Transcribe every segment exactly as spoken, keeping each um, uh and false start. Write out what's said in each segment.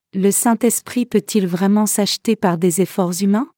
Le Saint-Esprit peut-il vraiment s'acheter par des efforts humains?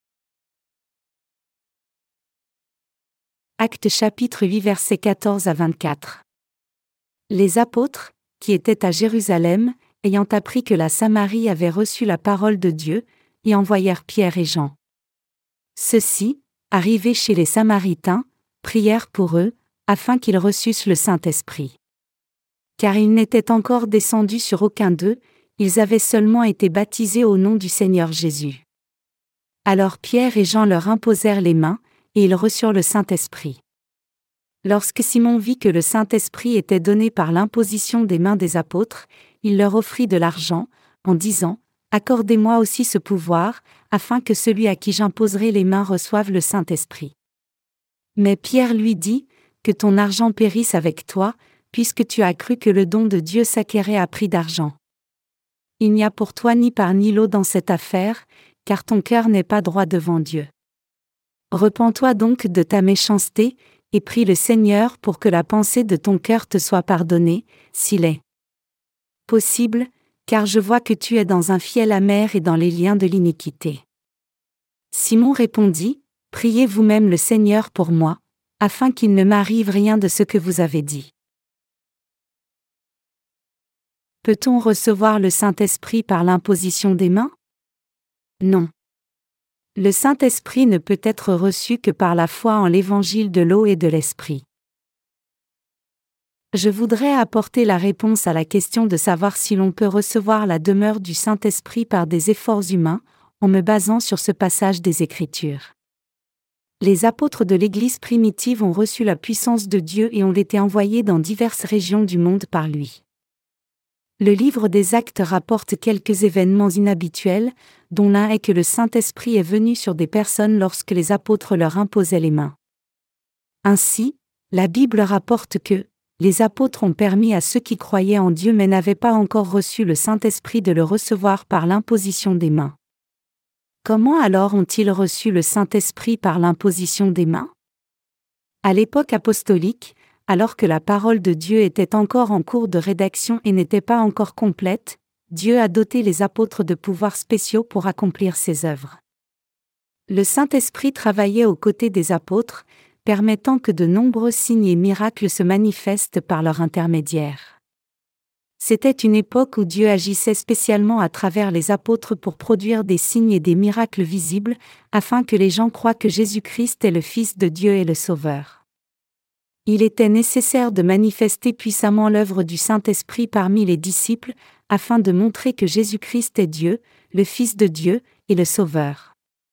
Actes chapitre huit versets quatorze à vingt-quatre. Les apôtres, qui étaient à Jérusalem, ayant appris que la Samarie avait reçu la parole de Dieu, y envoyèrent Pierre et Jean. Ceux-ci, arrivés chez les Samaritains, prièrent pour eux, afin qu'ils reçussent le Saint-Esprit. Car ils n'étaient encore descendus sur aucun d'eux, ils avaient seulement été baptisés au nom du Seigneur Jésus. Alors Pierre et Jean leur imposèrent les mains, et ils reçurent le Saint-Esprit. Lorsque Simon vit que le Saint-Esprit était donné par l'imposition des mains des apôtres, il leur offrit de l'argent, en disant « Accordez-moi aussi ce pouvoir, afin que celui à qui j'imposerai les mains reçoive le Saint-Esprit. » Mais Pierre lui dit « Que ton argent périsse avec toi, puisque tu as cru que le don de Dieu s'acquérait à prix d'argent. Il n'y a pour toi ni part ni lot dans cette affaire, car ton cœur n'est pas droit devant Dieu. Repens-toi donc de ta méchanceté, et prie le Seigneur pour que la pensée de ton cœur te soit pardonnée, s'il est possible, car je vois que tu es dans un fiel amer et dans les liens de l'iniquité. » Simon répondit, « Priez vous-même le Seigneur pour moi, afin qu'il ne m'arrive rien de ce que vous avez dit. » Peut-on recevoir le Saint-Esprit par l'imposition des mains? Non. Le Saint-Esprit ne peut être reçu que par la foi en l'évangile de l'eau et de l'Esprit. Je voudrais apporter la réponse à la question de savoir si l'on peut recevoir la demeure du Saint-Esprit par des efforts humains, en me basant sur ce passage des Écritures. Les apôtres de l'Église primitive ont reçu la puissance de Dieu et ont été envoyés dans diverses régions du monde par lui. Le livre des Actes rapporte quelques événements inhabituels, dont l'un est que le Saint-Esprit est venu sur des personnes lorsque les apôtres leur imposaient les mains. Ainsi, la Bible rapporte que les apôtres ont permis à ceux qui croyaient en Dieu mais n'avaient pas encore reçu le Saint-Esprit de le recevoir par l'imposition des mains. Comment alors ont-ils reçu le Saint-Esprit par l'imposition des mains? À l'époque apostolique, alors que la parole de Dieu était encore en cours de rédaction et n'était pas encore complète, Dieu a doté les apôtres de pouvoirs spéciaux pour accomplir ses œuvres. Le Saint-Esprit travaillait aux côtés des apôtres, permettant que de nombreux signes et miracles se manifestent par leur intermédiaire. C'était une époque où Dieu agissait spécialement à travers les apôtres pour produire des signes et des miracles visibles, afin que les gens croient que Jésus-Christ est le Fils de Dieu et le Sauveur. Il était nécessaire de manifester puissamment l'œuvre du Saint-Esprit parmi les disciples, afin de montrer que Jésus-Christ est Dieu, le Fils de Dieu, et le Sauveur.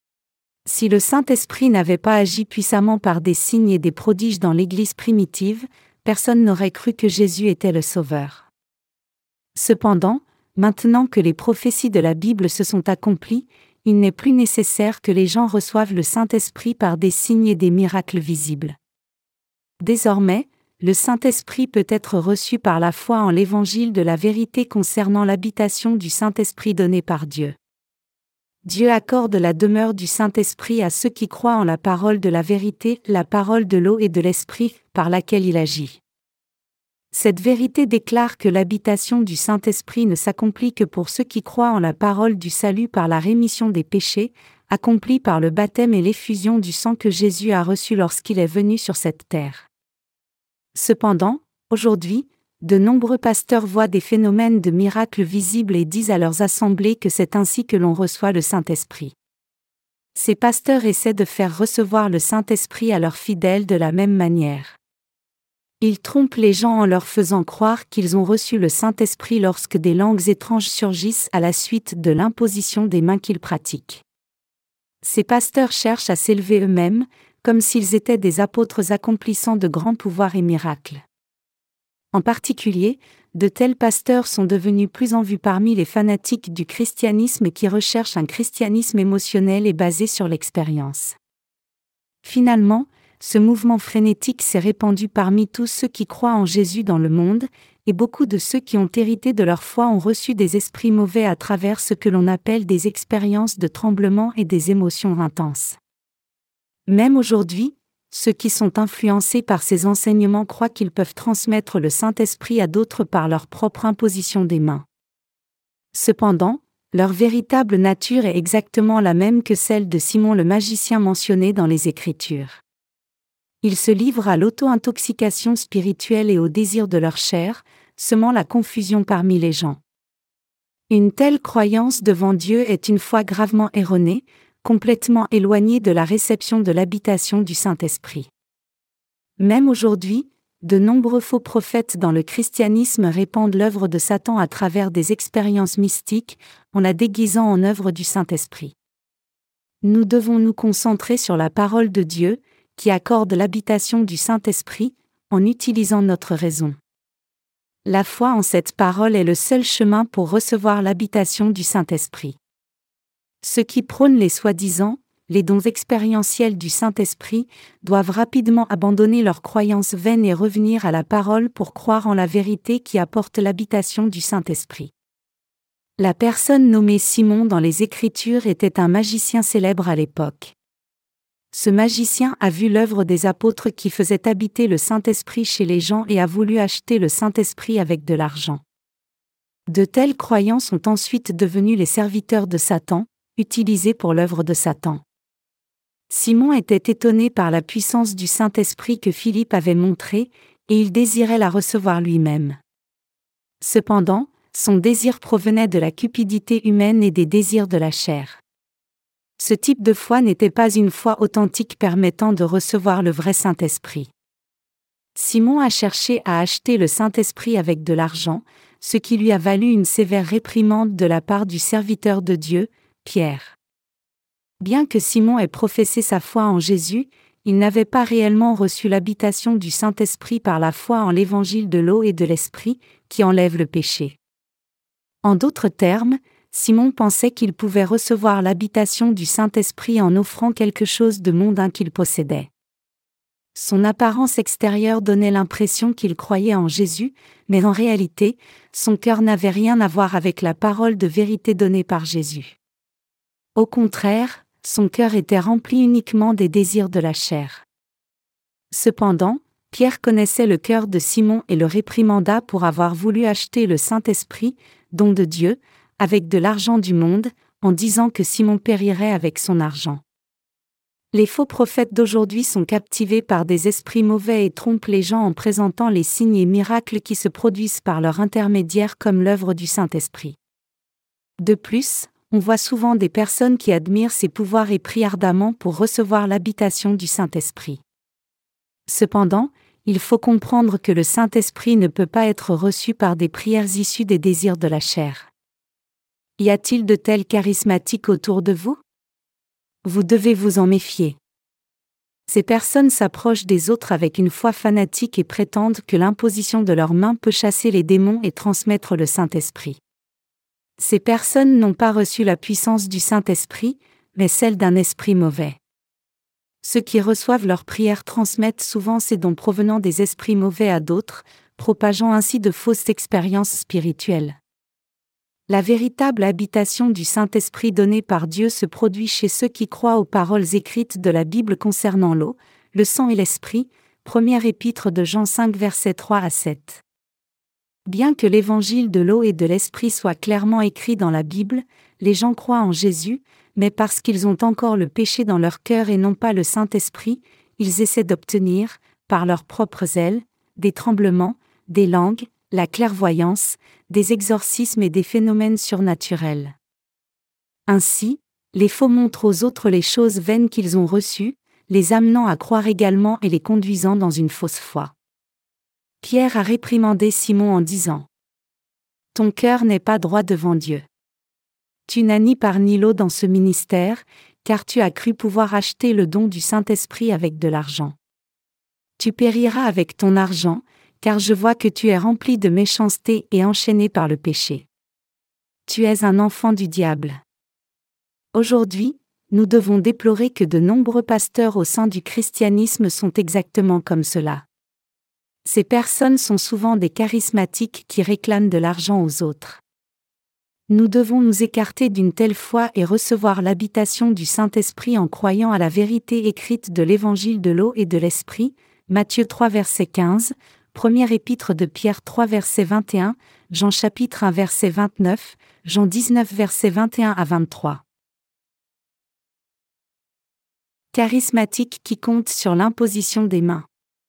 Si le Saint-Esprit n'avait pas agi puissamment par des signes et des prodiges dans l'Église primitive, personne n'aurait cru que Jésus était le Sauveur. Cependant, maintenant que les prophéties de la Bible se sont accomplies, il n'est plus nécessaire que les gens reçoivent le Saint-Esprit par des signes et des miracles visibles. Désormais, le Saint-Esprit peut être reçu par la foi en l'évangile de la vérité concernant l'habitation du Saint-Esprit donnée par Dieu. Dieu accorde la demeure du Saint-Esprit à ceux qui croient en la parole de la vérité, la parole de l'eau et de l'Esprit, par laquelle il agit. Cette vérité déclare que l'habitation du Saint-Esprit ne s'accomplit que pour ceux qui croient en la parole du salut par la rémission des péchés, accomplie par le baptême et l'effusion du sang que Jésus a reçu lorsqu'il est venu sur cette terre. Cependant, aujourd'hui, de nombreux pasteurs voient des phénomènes de miracles visibles et disent à leurs assemblées que c'est ainsi que l'on reçoit le Saint-Esprit. Ces pasteurs essaient de faire recevoir le Saint-Esprit à leurs fidèles de la même manière. Ils trompent les gens en leur faisant croire qu'ils ont reçu le Saint-Esprit lorsque des langues étranges surgissent à la suite de l'imposition des mains qu'ils pratiquent. Ces pasteurs cherchent à s'élever eux-mêmes, comme s'ils étaient des apôtres accomplissant de grands pouvoirs et miracles. En particulier, de tels pasteurs sont devenus plus en vue parmi les fanatiques du christianisme qui recherchent un christianisme émotionnel et basé sur l'expérience. Finalement, ce mouvement frénétique s'est répandu parmi tous ceux qui croient en Jésus dans le monde, et beaucoup de ceux qui ont hérité de leur foi ont reçu des esprits mauvais à travers ce que l'on appelle des expériences de tremblement et des émotions intenses. Même aujourd'hui, ceux qui sont influencés par ces enseignements croient qu'ils peuvent transmettre le Saint-Esprit à d'autres par leur propre imposition des mains. Cependant, leur véritable nature est exactement la même que celle de Simon le magicien mentionné dans les Écritures. Ils se livrent à l'auto-intoxication spirituelle et au désir de leur chair, semant la confusion parmi les gens. Une telle croyance devant Dieu est une foi gravement erronée, complètement éloignée de la réception de l'habitation du Saint-Esprit. Même aujourd'hui, de nombreux faux prophètes dans le christianisme répandent l'œuvre de Satan à travers des expériences mystiques, en la déguisant en œuvre du Saint-Esprit. Nous devons nous concentrer sur la parole de Dieu, qui accorde l'habitation du Saint-Esprit, en utilisant notre raison. La foi en cette parole est le seul chemin pour recevoir l'habitation du Saint-Esprit. Ceux qui prônent les soi-disant, les dons expérientiels du Saint-Esprit, doivent rapidement abandonner leurs croyances vaines et revenir à la parole pour croire en la vérité qui apporte l'habitation du Saint-Esprit. La personne nommée Simon dans les Écritures était un magicien célèbre à l'époque. Ce magicien a vu l'œuvre des apôtres qui faisaient habiter le Saint-Esprit chez les gens et a voulu acheter le Saint-Esprit avec de l'argent. De tels croyants sont ensuite devenus les serviteurs de Satan, utilisés pour l'œuvre de Satan. Simon était étonné par la puissance du Saint-Esprit que Philippe avait montrée, et il désirait la recevoir lui-même. Cependant, son désir provenait de la cupidité humaine et des désirs de la chair. Ce type de foi n'était pas une foi authentique permettant de recevoir le vrai Saint-Esprit. Simon a cherché à acheter le Saint-Esprit avec de l'argent, ce qui lui a valu une sévère réprimande de la part du serviteur de Dieu, Pierre. Bien que Simon ait professé sa foi en Jésus, il n'avait pas réellement reçu l'habitation du Saint-Esprit par la foi en l'évangile de l'eau et de l'Esprit, qui enlève le péché. En d'autres termes, Simon pensait qu'il pouvait recevoir l'habitation du Saint-Esprit en offrant quelque chose de mondain qu'il possédait. Son apparence extérieure donnait l'impression qu'il croyait en Jésus, mais en réalité, son cœur n'avait rien à voir avec la parole de vérité donnée par Jésus. Au contraire, son cœur était rempli uniquement des désirs de la chair. Cependant, Pierre connaissait le cœur de Simon et le réprimanda pour avoir voulu acheter le Saint-Esprit, don de Dieu, avec de l'argent du monde, en disant que Simon périrait avec son argent. Les faux prophètes d'aujourd'hui sont captivés par des esprits mauvais et trompent les gens en présentant les signes et miracles qui se produisent par leur intermédiaire comme l'œuvre du Saint-Esprit. De plus, on voit souvent des personnes qui admirent ces pouvoirs et prient ardemment pour recevoir l'habitation du Saint-Esprit. Cependant, il faut comprendre que le Saint-Esprit ne peut pas être reçu par des prières issues des désirs de la chair. Y a-t-il de tels charismatiques autour de vous? Vous devez vous en méfier. Ces personnes s'approchent des autres avec une foi fanatique et prétendent que l'imposition de leurs mains peut chasser les démons et transmettre le Saint-Esprit. Ces personnes n'ont pas reçu la puissance du Saint-Esprit, mais celle d'un esprit mauvais. Ceux qui reçoivent leurs prières transmettent souvent ces dons provenant des esprits mauvais à d'autres, propageant ainsi de fausses expériences spirituelles. La véritable habitation du Saint-Esprit donnée par Dieu se produit chez ceux qui croient aux paroles écrites de la Bible concernant l'eau, le sang et l'esprit, première épître de Jean cinq versets trois à sept. Bien que l'évangile de l'eau et de l'esprit soit clairement écrit dans la Bible, les gens croient en Jésus, mais parce qu'ils ont encore le péché dans leur cœur et non pas le Saint-Esprit, ils essaient d'obtenir, par leurs propres ailes, des tremblements, des langues, la clairvoyance, des exorcismes et des phénomènes surnaturels. Ainsi, les faux montrent aux autres les choses vaines qu'ils ont reçues, les amenant à croire également et les conduisant dans une fausse foi. Pierre a réprimandé Simon en disant : « Ton cœur n'est pas droit devant Dieu. Tu n'as ni part ni lot dans ce ministère, car tu as cru pouvoir acheter le don du Saint-Esprit avec de l'argent. Tu périras avec ton argent, car je vois que tu es rempli de méchanceté et enchaîné par le péché. Tu es un enfant du diable. » Aujourd'hui, nous devons déplorer que de nombreux pasteurs au sein du christianisme sont exactement comme cela. Ces personnes sont souvent des charismatiques qui réclament de l'argent aux autres. Nous devons nous écarter d'une telle foi et recevoir l'habitation du Saint-Esprit en croyant à la vérité écrite de l'évangile de l'eau et de l'esprit, Matthieu trois verset quinze, première épître de Pierre trois verset vingt et un, Jean chapitre un verset vingt-neuf, Jean dix-neuf verset vingt et un à vingt-trois. Charismatique qui compte sur l'imposition des mains.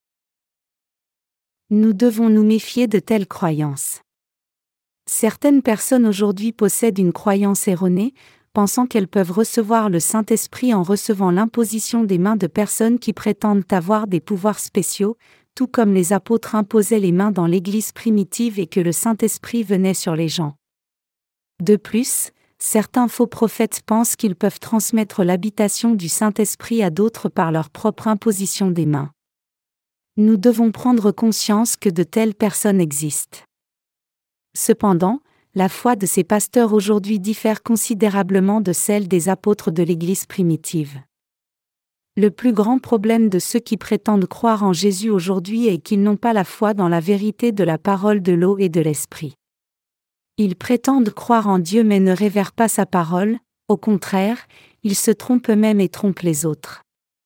Nous devons nous méfier de telles croyances. Certaines personnes aujourd'hui possèdent une croyance erronée, pensant qu'elles peuvent recevoir le Saint-Esprit en recevant l'imposition des mains de personnes qui prétendent avoir des pouvoirs spéciaux, tout comme les apôtres imposaient les mains dans l'Église primitive et que le Saint-Esprit venait sur les gens. De plus, certains faux prophètes pensent qu'ils peuvent transmettre l'habitation du Saint-Esprit à d'autres par leur propre imposition des mains. Nous devons prendre conscience que de telles personnes existent. Cependant, la foi de ces pasteurs aujourd'hui diffère considérablement de celle des apôtres de l'Église primitive. Le plus grand problème de ceux qui prétendent croire en Jésus aujourd'hui est qu'ils n'ont pas la foi dans la vérité de la parole de l'eau et de l'esprit. Ils prétendent croire en Dieu mais ne révèrent pas sa parole, au contraire, ils se trompent eux-mêmes et trompent les autres.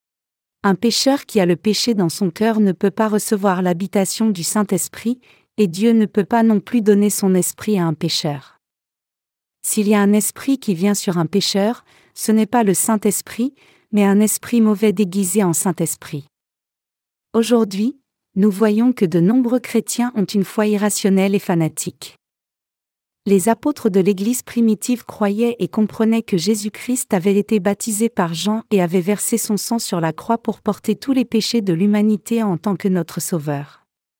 Un pécheur qui a le péché dans son cœur ne peut pas recevoir l'habitation du Saint-Esprit, et Dieu ne peut pas non plus donner son esprit à un pécheur. S'il y a un esprit qui vient sur un pécheur, ce n'est pas le Saint-Esprit, mais un esprit mauvais déguisé en Saint-Esprit. Aujourd'hui, nous voyons que de nombreux chrétiens ont une foi irrationnelle et fanatique. Les apôtres de l'Église primitive croyaient et comprenaient que Jésus-Christ avait été baptisé par Jean et avait versé son sang sur la croix pour porter tous les péchés de l'humanité en tant que notre Sauveur.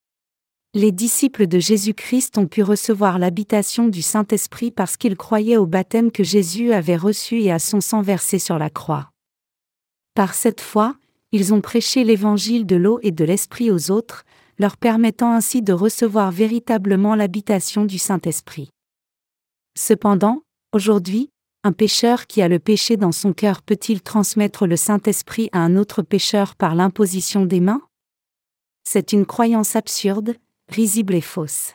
Les disciples de Jésus-Christ ont pu recevoir l'habitation du Saint-Esprit parce qu'ils croyaient au baptême que Jésus avait reçu et à son sang versé sur la croix. Par cette foi, ils ont prêché l'évangile de l'eau et de l'esprit aux autres, leur permettant ainsi de recevoir véritablement l'habitation du Saint-Esprit. Cependant, aujourd'hui, un pécheur qui a le péché dans son cœur peut-il transmettre le Saint-Esprit à un autre pécheur par l'imposition des mains? C'est une croyance absurde, risible et fausse.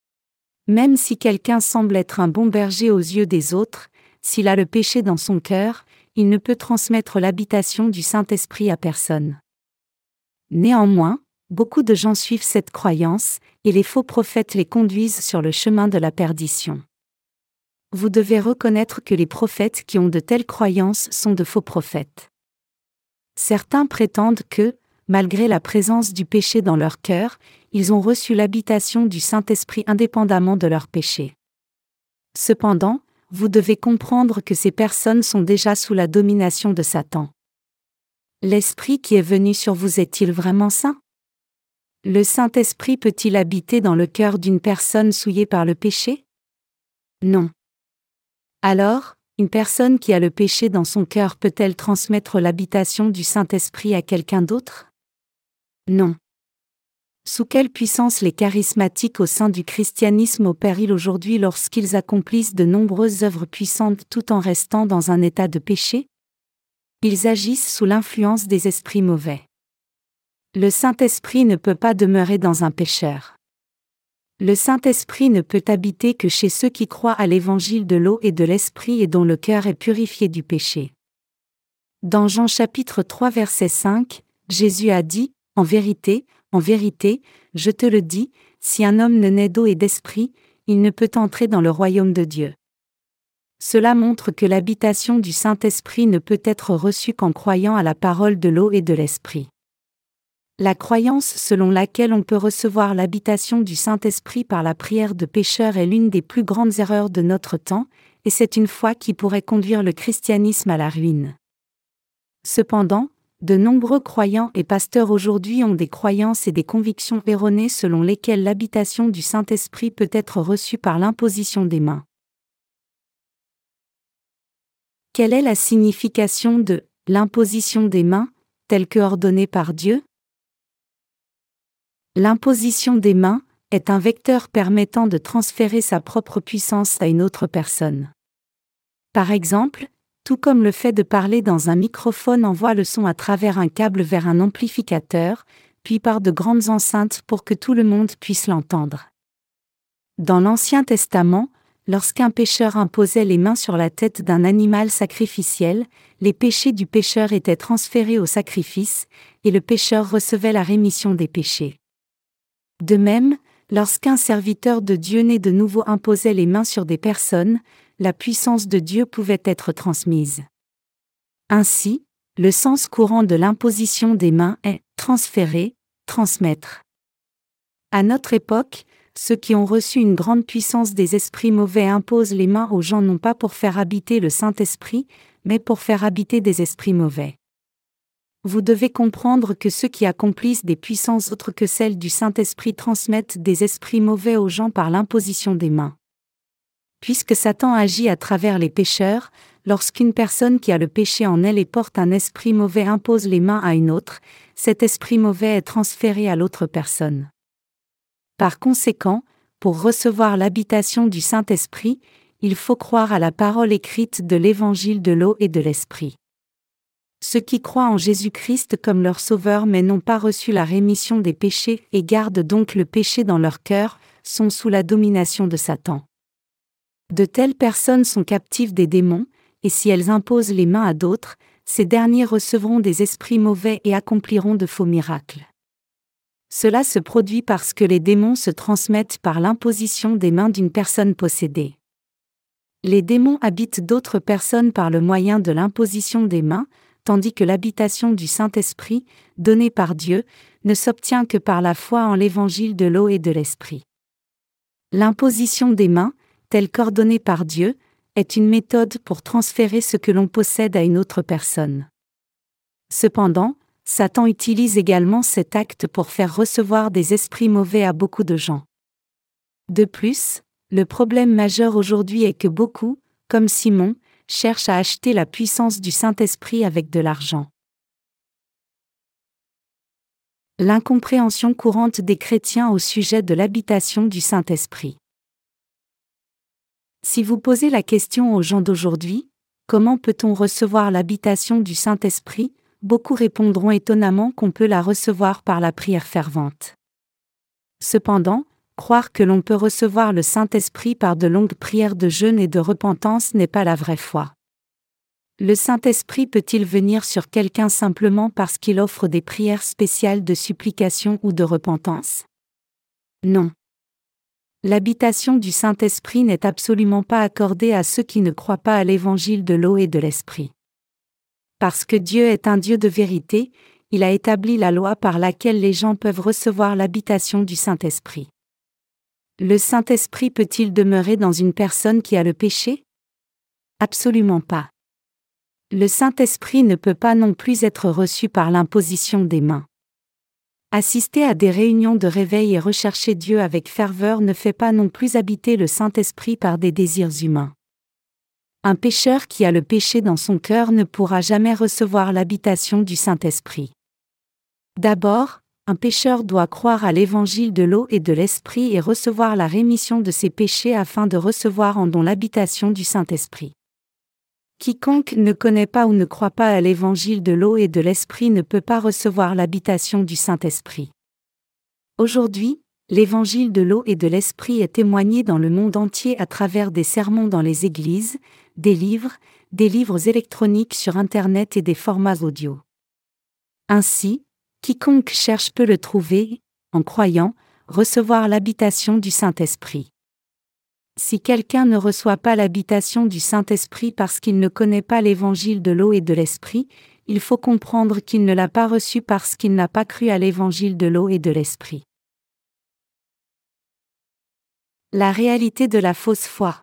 Même si quelqu'un semble être un bon berger aux yeux des autres, s'il a le péché dans son cœur, il ne peut transmettre l'habitation du Saint-Esprit à personne. Néanmoins, beaucoup de gens suivent cette croyance, et les faux prophètes les conduisent sur le chemin de la perdition. Vous devez reconnaître que les prophètes qui ont de telles croyances sont de faux prophètes. Certains prétendent que, malgré la présence du péché dans leur cœur, ils ont reçu l'habitation du Saint-Esprit indépendamment de leur péché. Cependant, vous devez comprendre que ces personnes sont déjà sous la domination de Satan. L'Esprit qui est venu sur vous est-il vraiment saint? Le Saint-Esprit peut-il habiter dans le cœur d'une personne souillée par le péché? Non. Alors, une personne qui a le péché dans son cœur peut-elle transmettre l'habitation du Saint-Esprit à quelqu'un d'autre? Non. Sous quelle puissance les charismatiques au sein du christianisme opèrent-ils aujourd'hui lorsqu'ils accomplissent de nombreuses œuvres puissantes tout en restant dans un état de péché? Ils agissent sous l'influence des esprits mauvais. Le Saint-Esprit ne peut pas demeurer dans un pécheur. Le Saint-Esprit ne peut habiter que chez ceux qui croient à l'évangile de l'eau et de l'esprit et dont le cœur est purifié du péché. Dans Jean chapitre trois verset cinq, Jésus a dit, « En vérité, en vérité, je te le dis, si un homme ne naît d'eau et d'esprit, il ne peut entrer dans le royaume de Dieu. » Cela montre que l'habitation du Saint-Esprit ne peut être reçue qu'en croyant à la parole de l'eau et de l'esprit. La croyance selon laquelle on peut recevoir l'habitation du Saint-Esprit par la prière de pécheurs est l'une des plus grandes erreurs de notre temps, et c'est une foi qui pourrait conduire le christianisme à la ruine. Cependant, de nombreux croyants et pasteurs aujourd'hui ont des croyances et des convictions erronées selon lesquelles l'habitation du Saint-Esprit peut être reçue par l'imposition des mains. Quelle est la signification de « l'imposition des mains » telle que ordonnée par Dieu? L'imposition des mains est un vecteur permettant de transférer sa propre puissance à une autre personne. Par exemple, tout comme le fait de parler dans un microphone envoie le son à travers un câble vers un amplificateur, puis par de grandes enceintes pour que tout le monde puisse l'entendre. Dans l'Ancien Testament, lorsqu'un pécheur imposait les mains sur la tête d'un animal sacrificiel, les péchés du pécheur étaient transférés au sacrifice, et le pécheur recevait la rémission des péchés. De même, Lorsqu'un serviteur de Dieu né de nouveau imposait les mains sur des personnes, la puissance de Dieu pouvait être transmise. Ainsi, le sens courant de l'imposition des mains est « transférer », transmettre. À notre époque, ceux qui ont reçu une grande puissance des esprits mauvais imposent les mains aux gens non pas pour faire habiter le Saint-Esprit, mais pour faire habiter des esprits mauvais. Vous devez comprendre que ceux qui accomplissent des puissances autres que celles du Saint-Esprit transmettent des esprits mauvais aux gens par l'imposition des mains. Puisque Satan agit à travers les pécheurs, lorsqu'une personne qui a le péché en elle et porte un esprit mauvais impose les mains à une autre, cet esprit mauvais est transféré à l'autre personne. Par conséquent, pour recevoir l'habitation du Saint-Esprit, il faut croire à la parole écrite de l'Évangile de l'eau et de l'Esprit. Ceux qui croient en Jésus-Christ comme leur Sauveur mais n'ont pas reçu la rémission des péchés et gardent donc le péché dans leur cœur, sont sous la domination de Satan. De telles personnes sont captives des démons, et si elles imposent les mains à d'autres, ces derniers recevront des esprits mauvais et accompliront de faux miracles. Cela se produit parce que les démons se transmettent par l'imposition des mains d'une personne possédée. Les démons habitent d'autres personnes par le moyen de l'imposition des mains, tandis que l'habitation du Saint-Esprit, donnée par Dieu, ne s'obtient que par la foi en l'Évangile de l'eau et de l'Esprit. L'imposition des mains, telle qu'ordonnée par Dieu, est une méthode pour transférer ce que l'on possède à une autre personne. Cependant, Satan utilise également cet acte pour faire recevoir des esprits mauvais à beaucoup de gens. De plus, le problème majeur aujourd'hui est que beaucoup, comme Simon, cherchent à acheter la puissance du Saint-Esprit avec de l'argent. L'incompréhension courante des chrétiens au sujet de l'habitation du Saint-Esprit. Si vous posez la question aux gens d'aujourd'hui, comment peut-on recevoir l'habitation du Saint-Esprit, beaucoup répondront étonnamment qu'on peut la recevoir par la prière fervente. Cependant, croire que l'on peut recevoir le Saint-Esprit par de longues prières de jeûne et de repentance n'est pas la vraie foi. Le Saint-Esprit peut-il venir sur quelqu'un simplement parce qu'il offre des prières spéciales de supplication ou de repentance? Non. L'habitation du Saint-Esprit n'est absolument pas accordée à ceux qui ne croient pas à l'Évangile de l'eau et de l'Esprit. Parce que Dieu est un Dieu de vérité, il a établi la loi par laquelle les gens peuvent recevoir l'habitation du Saint-Esprit. Le Saint-Esprit peut-il demeurer dans une personne qui a le péché? Absolument pas. Le Saint-Esprit ne peut pas non plus être reçu par l'imposition des mains. Assister à des réunions de réveil et rechercher Dieu avec ferveur ne fait pas non plus habiter le Saint-Esprit par des désirs humains. Un pécheur qui a le péché dans son cœur ne pourra jamais recevoir l'habitation du Saint-Esprit. D'abord, un pécheur doit croire à l'Évangile de l'eau et de l'Esprit et recevoir la rémission de ses péchés afin de recevoir en don l'habitation du Saint-Esprit. Quiconque ne connaît pas ou ne croit pas à l'Évangile de l'eau et de l'Esprit ne peut pas recevoir l'habitation du Saint-Esprit. Aujourd'hui, l'Évangile de l'eau et de l'Esprit est témoigné dans le monde entier à travers des sermons dans les églises, des livres, des livres électroniques sur Internet et des formats audio. Ainsi, quiconque cherche peut le trouver, en croyant, recevoir l'habitation du Saint-Esprit. Si quelqu'un ne reçoit pas l'habitation du Saint-Esprit parce qu'il ne connaît pas l'Évangile de l'eau et de l'Esprit, il faut comprendre qu'il ne l'a pas reçu parce qu'il n'a pas cru à l'Évangile de l'eau et de l'Esprit. La réalité de la fausse foi.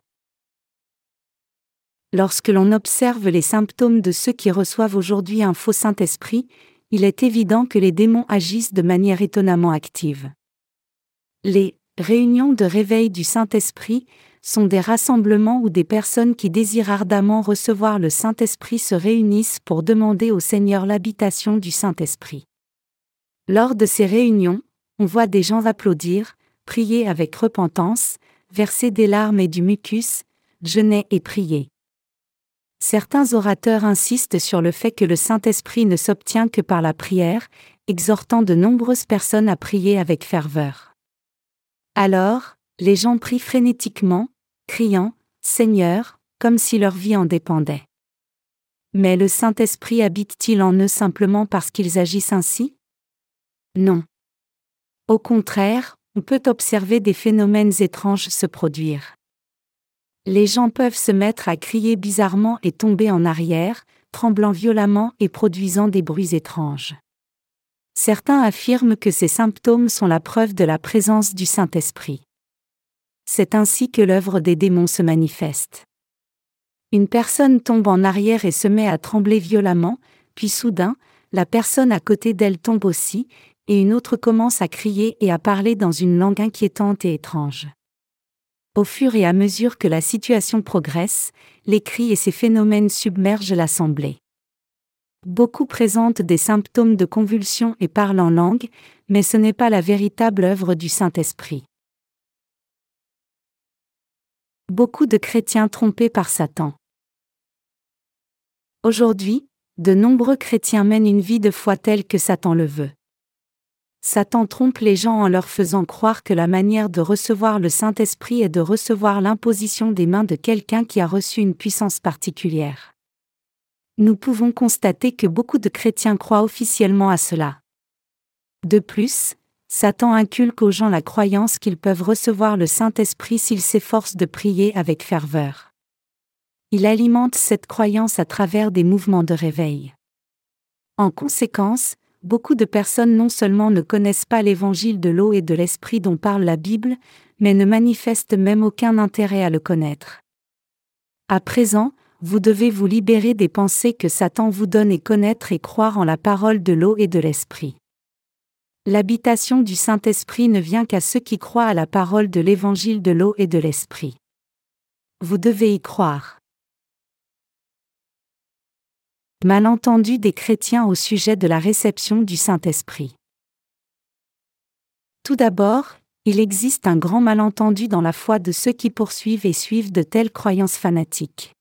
Lorsque l'on observe les symptômes de ceux qui reçoivent aujourd'hui un faux Saint-Esprit, il est évident que les démons agissent de manière étonnamment active. Les réunions de réveil du Saint-Esprit sont des rassemblements où des personnes qui désirent ardemment recevoir le Saint-Esprit se réunissent pour demander au Seigneur l'habitation du Saint-Esprit. Lors de ces réunions, on voit des gens applaudir, prier avec repentance, verser des larmes et du mucus, jeûner et prier. Certains orateurs insistent sur le fait que le Saint-Esprit ne s'obtient que par la prière, exhortant de nombreuses personnes à prier avec ferveur. Alors, les gens prient frénétiquement, criant « Seigneur », comme si leur vie en dépendait. Mais le Saint-Esprit habite-t-il en eux simplement parce qu'ils agissent ainsi? Non. Au contraire, on peut observer des phénomènes étranges se produire. Les gens peuvent se mettre à crier bizarrement et tomber en arrière, tremblant violemment et produisant des bruits étranges. Certains affirment que ces symptômes sont la preuve de la présence du Saint-Esprit. C'est ainsi que l'œuvre des démons se manifeste. Une personne tombe en arrière et se met à trembler violemment, puis soudain, la personne à côté d'elle tombe aussi, et une autre commence à crier et à parler dans une langue inquiétante et étrange. Au fur et à mesure que la situation progresse, les cris et ces phénomènes submergent l'assemblée. Beaucoup présentent des symptômes de convulsion et parlent en langue, mais ce n'est pas la véritable œuvre du Saint-Esprit. Beaucoup de chrétiens trompés par Satan. Aujourd'hui, de nombreux chrétiens mènent une vie de foi telle que Satan le veut. Satan trompe les gens en leur faisant croire que la manière de recevoir le Saint-Esprit est de recevoir l'imposition des mains de quelqu'un qui a reçu une puissance particulière. Nous pouvons constater que beaucoup de chrétiens croient officiellement à cela. De plus, Satan inculque aux gens la croyance qu'ils peuvent recevoir le Saint-Esprit s'ils s'efforcent de prier avec ferveur. Il alimente cette croyance à travers des mouvements de réveil. En conséquence, beaucoup de personnes non seulement ne connaissent pas l'évangile de l'eau et de l'esprit dont parle la Bible, mais ne manifestent même aucun intérêt à le connaître. À présent, vous devez vous libérer des pensées que Satan vous donne et connaître et croire en la parole de l'eau et de l'esprit. L'habitation du Saint-Esprit ne vient qu'à ceux qui croient à la parole de l'évangile de l'eau et de l'esprit. Vous devez y croire. Malentendu des chrétiens au sujet de la réception du Saint-Esprit. Tout d'abord, il existe un grand malentendu dans la foi de ceux qui poursuivent et suivent de telles croyances fanatiques.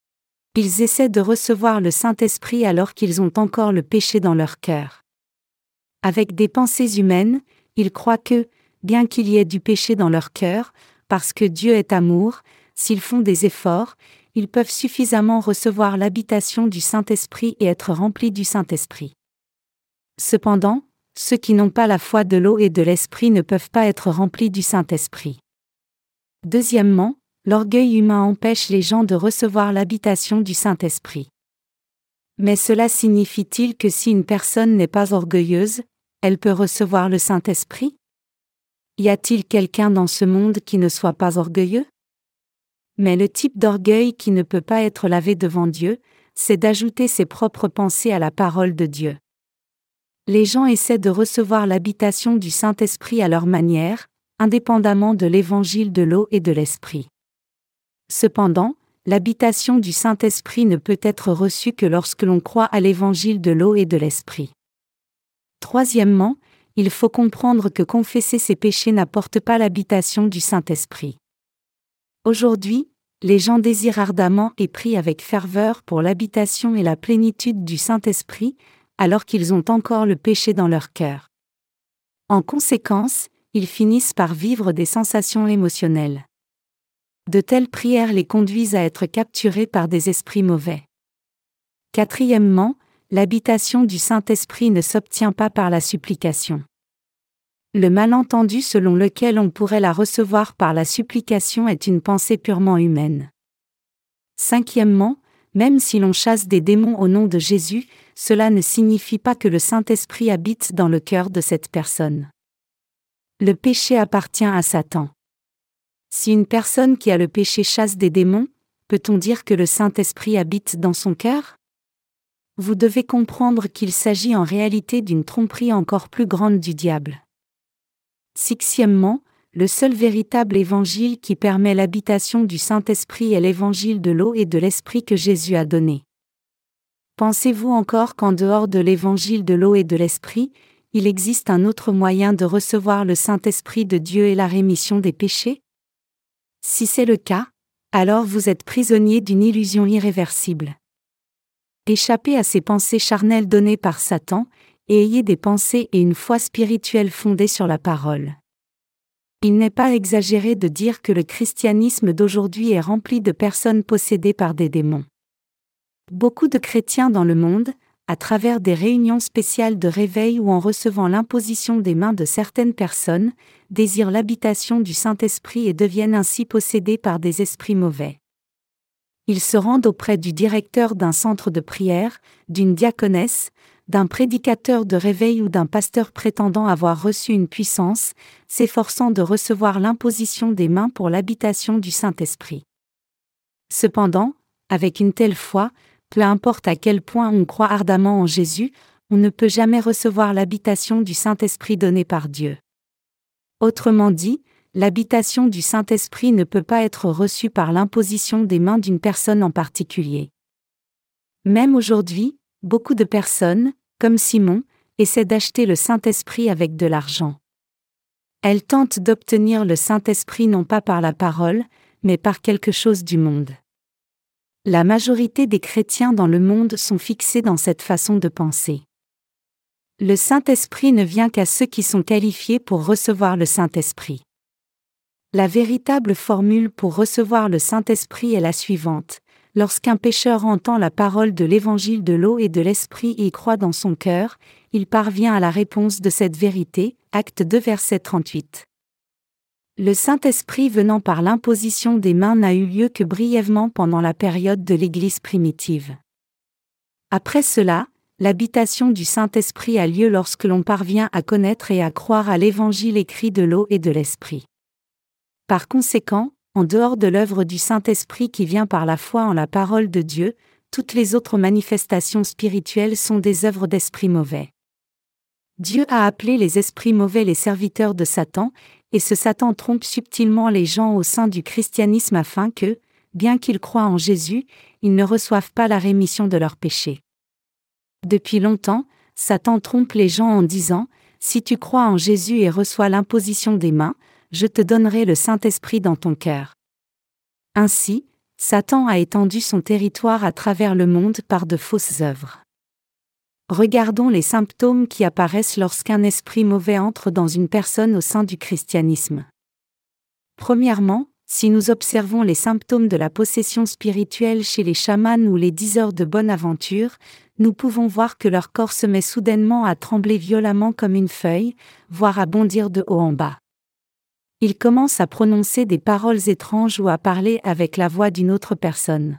Ils essaient de recevoir le Saint-Esprit alors qu'ils ont encore le péché dans leur cœur. Avec des pensées humaines, ils croient que, bien qu'il y ait du péché dans leur cœur, parce que Dieu est amour, s'ils font des efforts, ils peuvent suffisamment recevoir l'habitation du Saint-Esprit et être remplis du Saint-Esprit. Cependant, ceux qui n'ont pas la foi de l'eau et de l'esprit ne peuvent pas être remplis du Saint-Esprit. Deuxièmement, l'orgueil humain empêche les gens de recevoir l'habitation du Saint-Esprit. Mais cela signifie-t-il que si une personne n'est pas orgueilleuse, elle peut recevoir le Saint-Esprit? Y a-t-il quelqu'un dans ce monde qui ne soit pas orgueilleux? Mais le type d'orgueil qui ne peut pas être lavé devant Dieu, c'est d'ajouter ses propres pensées à la parole de Dieu. Les gens essaient de recevoir l'habitation du Saint-Esprit à leur manière, indépendamment de l'évangile de l'eau et de l'esprit. Cependant, l'habitation du Saint-Esprit ne peut être reçue que lorsque l'on croit à l'évangile de l'eau et de l'esprit. Troisièmement, il faut comprendre que confesser ses péchés n'apporte pas l'habitation du Saint-Esprit. Aujourd'hui, les gens désirent ardemment et prient avec ferveur pour l'habitation et la plénitude du Saint-Esprit, alors qu'ils ont encore le péché dans leur cœur. En conséquence, ils finissent par vivre des sensations émotionnelles. De telles prières les conduisent à être capturés par des esprits mauvais. Quatrièmement, l'habitation du Saint-Esprit ne s'obtient pas par la supplication. Le malentendu selon lequel on pourrait la recevoir par la supplication est une pensée purement humaine. Cinquièmement, même si l'on chasse des démons au nom de Jésus, cela ne signifie pas que le Saint-Esprit habite dans le cœur de cette personne. Le péché appartient à Satan. Si une personne qui a le péché chasse des démons, peut-on dire que le Saint-Esprit habite dans son cœur? Vous devez comprendre qu'il s'agit en réalité d'une tromperie encore plus grande du diable. Sixièmement, le seul véritable évangile qui permet l'habitation du Saint-Esprit est l'évangile de l'eau et de l'esprit que Jésus a donné. Pensez-vous encore qu'en dehors de l'évangile de l'eau et de l'esprit, il existe un autre moyen de recevoir le Saint-Esprit de Dieu et la rémission des péchés? Si c'est le cas, alors vous êtes prisonnier d'une illusion irréversible. Échappez à ces pensées charnelles données par Satan, et ayez des pensées et une foi spirituelle fondées sur la parole. Il n'est pas exagéré de dire que le christianisme d'aujourd'hui est rempli de personnes possédées par des démons. Beaucoup de chrétiens dans le monde, à travers des réunions spéciales de réveil ou en recevant l'imposition des mains de certaines personnes, désirent l'habitation du Saint-Esprit et deviennent ainsi possédés par des esprits mauvais. Ils se rendent auprès du directeur d'un centre de prière, d'une diaconesse, d'un prédicateur de réveil ou d'un pasteur prétendant avoir reçu une puissance, s'efforçant de recevoir l'imposition des mains pour l'habitation du Saint-Esprit. Cependant, avec une telle foi, peu importe à quel point on croit ardemment en Jésus, on ne peut jamais recevoir l'habitation du Saint-Esprit donnée par Dieu. Autrement dit, l'habitation du Saint-Esprit ne peut pas être reçue par l'imposition des mains d'une personne en particulier. Même aujourd'hui, beaucoup de personnes, comme Simon, essaient d'acheter le Saint-Esprit avec de l'argent. Elles tentent d'obtenir le Saint-Esprit non pas par la parole, mais par quelque chose du monde. La majorité des chrétiens dans le monde sont fixés dans cette façon de penser. Le Saint-Esprit ne vient qu'à ceux qui sont qualifiés pour recevoir le Saint-Esprit. La véritable formule pour recevoir le Saint-Esprit est la suivante. Lorsqu'un pécheur entend la parole de l'évangile de l'eau et de l'esprit et y croit dans son cœur, il parvient à la réponse de cette vérité, Acte deux verset trente-huit. Le Saint-Esprit venant par l'imposition des mains n'a eu lieu que brièvement pendant la période de l'Église primitive. Après cela, l'habitation du Saint-Esprit a lieu lorsque l'on parvient à connaître et à croire à l'évangile écrit de l'eau et de l'esprit. Par conséquent, en dehors de l'œuvre du Saint-Esprit qui vient par la foi en la parole de Dieu, toutes les autres manifestations spirituelles sont des œuvres d'esprits mauvais. Dieu a appelé les esprits mauvais les serviteurs de Satan, et ce Satan trompe subtilement les gens au sein du christianisme afin que, bien qu'ils croient en Jésus, ils ne reçoivent pas la rémission de leurs péchés. Depuis longtemps, Satan trompe les gens en disant « Si tu crois en Jésus et reçois l'imposition des mains, je te donnerai le Saint-Esprit dans ton cœur. » Ainsi, Satan a étendu son territoire à travers le monde par de fausses œuvres. Regardons les symptômes qui apparaissent lorsqu'un esprit mauvais entre dans une personne au sein du christianisme. Premièrement, si nous observons les symptômes de la possession spirituelle chez les chamans ou les diseurs de bonne aventure, nous pouvons voir que leur corps se met soudainement à trembler violemment comme une feuille, voire à bondir de haut en bas. Ils commencent à prononcer des paroles étranges ou à parler avec la voix d'une autre personne.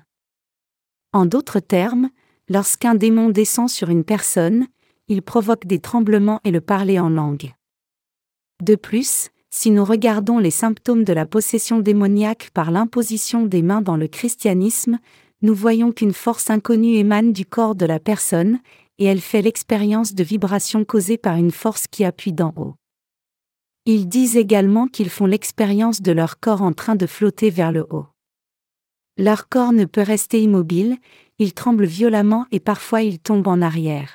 En d'autres termes, lorsqu'un démon descend sur une personne, il provoque des tremblements et le parler en langue. De plus, si nous regardons les symptômes de la possession démoniaque par l'imposition des mains dans le christianisme, nous voyons qu'une force inconnue émane du corps de la personne, et elle fait l'expérience de vibrations causées par une force qui appuie d'en haut. Ils disent également qu'ils font l'expérience de leur corps en train de flotter vers le haut. Leur corps ne peut rester immobile, ils tremblent violemment et parfois ils tombent en arrière.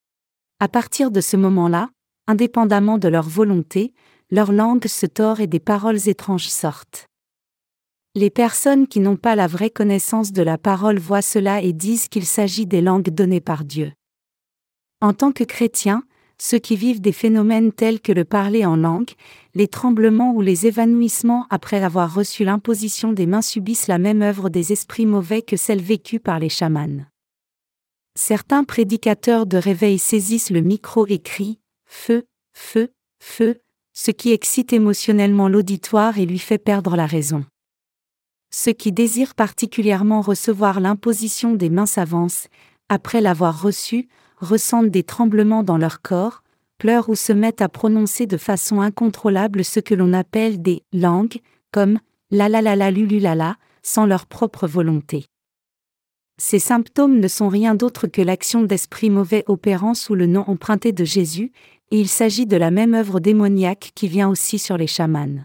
À partir de ce moment-là, indépendamment de leur volonté, leur langue se tord et des paroles étranges sortent. Les personnes qui n'ont pas la vraie connaissance de la parole voient cela et disent qu'il s'agit des langues données par Dieu. En tant que chrétiens, ceux qui vivent des phénomènes tels que le parler en langue, les tremblements ou les évanouissements après avoir reçu l'imposition des mains subissent la même œuvre des esprits mauvais que celle vécue par les chamans. Certains prédicateurs de réveil saisissent le micro et crient « Feu, feu, feu », ce qui excite émotionnellement l'auditoire et lui fait perdre la raison. Ceux qui désirent particulièrement recevoir l'imposition des mains s'avancent, après l'avoir reçue, ressentent des tremblements dans leur corps, pleurent ou se mettent à prononcer de façon incontrôlable ce que l'on appelle des « langues », comme « la la la la lulu la la », sans leur propre volonté. Ces symptômes ne sont rien d'autre que l'action d'esprits mauvais opérant sous le nom emprunté de Jésus, et il s'agit de la même œuvre démoniaque qui vient aussi sur les chamans.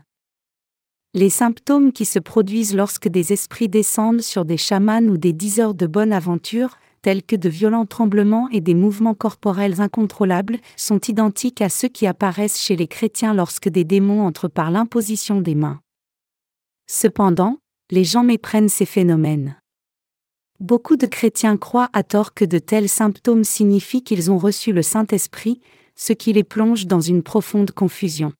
Les symptômes qui se produisent lorsque des esprits descendent sur des chamans ou des diseurs de bonne aventure, tels que de violents tremblements et des mouvements corporels incontrôlables, sont identiques à ceux qui apparaissent chez les chrétiens lorsque des démons entrent par l'imposition des mains. Cependant, les gens méprennent ces phénomènes. Beaucoup de chrétiens croient à tort que de tels symptômes signifient qu'ils ont reçu le Saint-Esprit, ce qui les plonge dans une profonde confusion.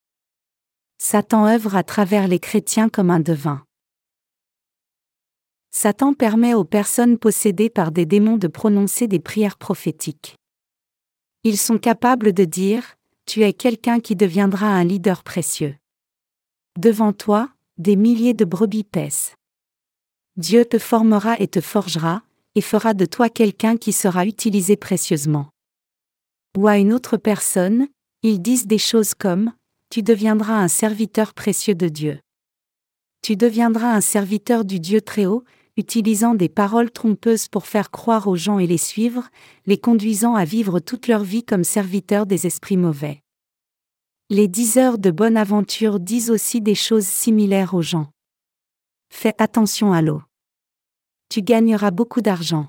Satan œuvre à travers les chrétiens comme un devin. Satan permet aux personnes possédées par des démons de prononcer des prières prophétiques. Ils sont capables de dire « Tu es quelqu'un qui deviendra un leader précieux. Devant toi, des milliers de brebis paissent. Dieu te formera et te forgera, et fera de toi quelqu'un qui sera utilisé précieusement. » Ou à une autre personne, ils disent des choses comme « Tu deviendras un serviteur précieux de Dieu. Tu deviendras un serviteur du Dieu Très-Haut », utilisant des paroles trompeuses pour faire croire aux gens et les suivre, les conduisant à vivre toute leur vie comme serviteurs des esprits mauvais. Les diseurs de bonne aventure disent aussi des choses similaires aux gens. Fais attention à l'eau. Tu gagneras beaucoup d'argent.